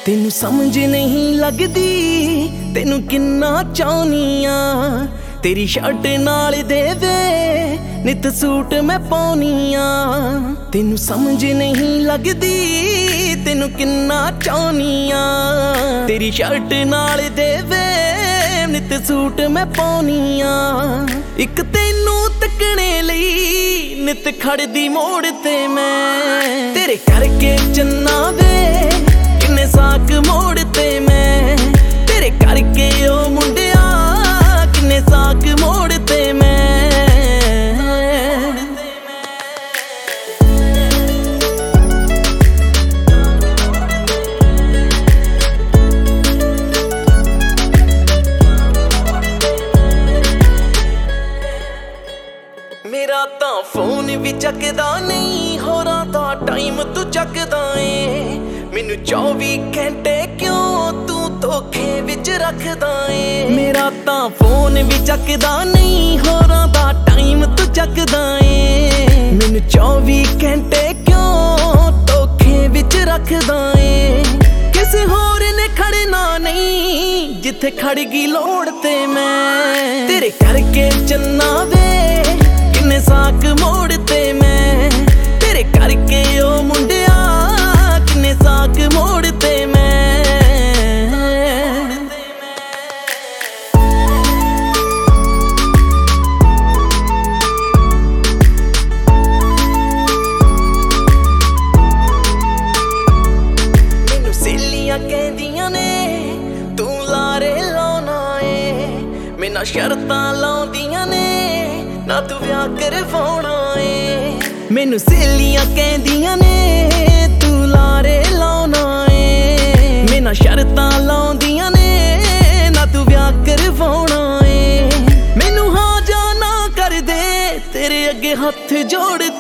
ਤੈਨੂੰ ਸਮਝ ਨਹੀਂ ਲੱਗਦੀ ਤੈਨੂੰ ਕਿੰਨਾ ਚਾਹੁੰਨੀ ਆ। ਤੇਰੀ ਸ਼ਰਟ ਨਾਲ ਦੇਵੇ ਨਿਤ ਸੂਟ ਮੈਂ ਪਾਉਣੀ ਆ। ਤੈਨੂੰ ਸਮਝ ਨਹੀਂ ਲੱਗਦੀ ਤੈਨੂੰ ਕਿੰਨਾ ਚਾਹੁੰਨੀ ਆ। ਤੇਰੀ ਸ਼ਰਟ ਨਾਲ ਦੇਵੇ ਨਿਤ ਸੂਟ ਮੈਂ ਪਾਉਣੀ ਆ। ਇੱਕ ਤੈਨੂੰ ਤੱਕਣੇ ਲਈ ਨਿਤ ਖੜਦੀ ਮੋੜ ਤੇ ਮੈਂ। ਤੇਰੇ ਕਰਕੇ ਚੰਨਾ ਵੇ ਕਿੰਨੇ ਸਾਕ ਮੋੜ ਤੇ ਮੈਂ। ਤੇਰੇ ਕਰਕੇ ਉਹ ਮੁੰਡਿਆ ਕਿੰਨੇ ਸਾਕ ਮੋੜ ਤੇ ਮੈਂ। ਮੇਰਾ ਤਾਂ ਫੋਨ ਵੀ ਚੱਕਦਾ ਨਹੀਂ, ਹੋਰਾਂ ਦਾ ਟਾਈਮ ਤੂੰ ਚੱਕਦਾ ਏ। ਮੈਨੂੰ 24 ਘੰਟੇ ਕਿਉਂ ਤੂੰ ਧੋਖੇ ਵਿੱਚ ਰੱਖਦਾ ਏ। ਮੇਰਾ ਤਾਂ ਫੋਨ ਵੀ ਚੱਕਦਾ ਨਹੀਂ, ਹੋਰਾਂ ਦਾ ਟਾਈਮ ਤੂੰ ਚੱਕਦਾ ਏ। ਮੈਨੂੰ 24 ਘੰਟੇ ਕਿਉਂ ਧੋਖੇ ਵਿੱਚ ਰੱਖਦਾ ਏ। ਕਿਸੇ ਹੋਰ ਨੇ ਖੜਨਾ ਨਹੀਂ ਜਿੱਥੇ ਖੜ ਗਈ ਲੋੜ ਤੇ ਮੈਂ। ਤੇਰੇ ਕਰਕੇ ਚੰਨਾ ਵੇ ਕਿੰਨੇ ਸਾਕ ਮੋੜ ਤੇ ਮੈਂ। ਤੇਰੇ ਕਰਕੇ ਉਹ ਮੁੰਡਿਆ ਕਿੰਨੇ ਸਾਕ ਮੋੜ ਤੇ ਮੈਂ। ਮੈਨੂੰ ਸਹੇਲੀਆਂ ਕਹਿੰਦੀਆਂ ਨੇ ਤੂੰ ਲਾਰੇ ਲਾਉਣਾ ਏ। ਮੈਨਾਂ ਸ਼ਰਤਾਂ ਲਾਉਂਦੀਆਂ ਨੇ ਨਾ ਤੂੰ ਵਿਆਹ ਕਰਵਾਉਣਾ ਏ। ਮੈਨੂੰ ਸਹੇਲੀਆਂ ਕਹਿੰਦੀਆਂ ਨੇ ਤੂੰ ਲਾਰੇ ਲਾਉਣਾ ਏ। ਮੈਨਾਂ ਸ਼ਰਤਾਂ ਲਾਉਂਦੀਆਂ ਨੇ ਨਾ ਤੂੰ ਵਿਆਹ ਕਰਵਾਉਣਾ ਏ। ਮੈਨੂੰ ਹਾਂ ਜਾਂ ਨਾ ਕਰ ਦੇ ਤੇਰੇ ਅੱਗੇ ਹੱਥ ਜੋੜ